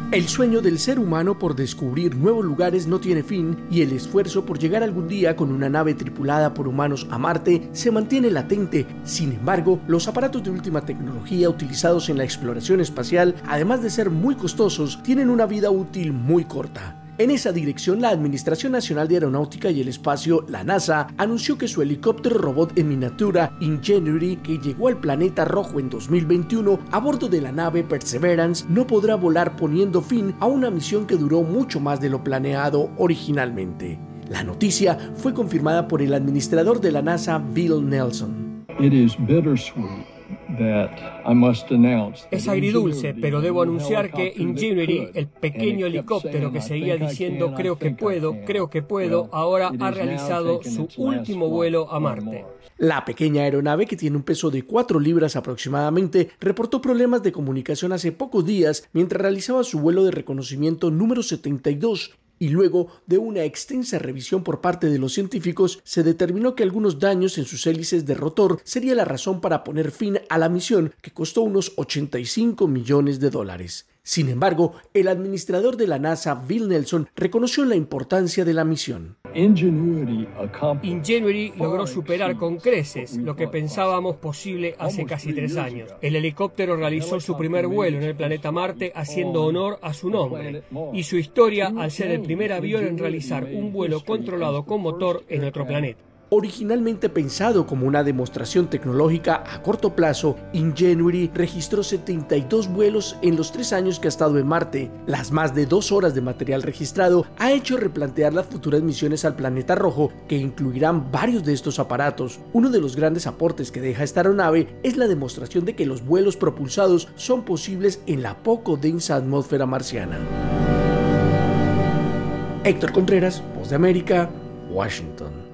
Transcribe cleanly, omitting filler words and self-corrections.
El sueño del ser humano por descubrir nuevos lugares no tiene fin y el esfuerzo por llegar algún día con una nave tripulada por humanos a Marte se mantiene latente. Sin embargo, los aparatos de última tecnología utilizados en la exploración espacial, además de ser muy costosos, tienen una vida útil muy corta. En esa dirección, la Administración Nacional de Aeronáutica y el Espacio, la NASA, anunció que su helicóptero robot en miniatura Ingenuity, que llegó al planeta rojo en 2021 a bordo de la nave Perseverance, no podrá volar, poniendo fin a una misión que duró mucho más de lo planeado originalmente. La noticia fue confirmada por el administrador de la NASA, Bill Nelson. Es agridulce, pero debo anunciar que Ingenuity, el pequeño helicóptero que seguía diciendo creo que puedo, ahora ha realizado su último vuelo a Marte. La pequeña aeronave, que tiene un peso de 4 libras aproximadamente, reportó problemas de comunicación hace pocos días mientras realizaba su vuelo de reconocimiento número 72. Y luego de una extensa revisión por parte de los científicos, se determinó que algunos daños en sus hélices de rotor sería la razón para poner fin a la misión, que costó unos $85 millones. Sin embargo, el administrador de la NASA, Bill Nelson, reconoció la importancia de la misión. Ingenuity logró superar con creces lo que pensábamos posible hace casi 3 años. El helicóptero realizó su primer vuelo en el planeta Marte, haciendo honor a su nombre y su historia al ser el primer avión en realizar un vuelo controlado con motor en otro planeta. Originalmente pensado como una demostración tecnológica a corto plazo, Ingenuity registró 72 vuelos en los 3 años que ha estado en Marte. Las más de 2 horas de material registrado ha hecho replantear las futuras misiones al planeta rojo, que incluirán varios de estos aparatos. Uno de los grandes aportes que deja esta aeronave es la demostración de que los vuelos propulsados son posibles en la poco densa atmósfera marciana. Héctor Contreras, Voz de América, Washington.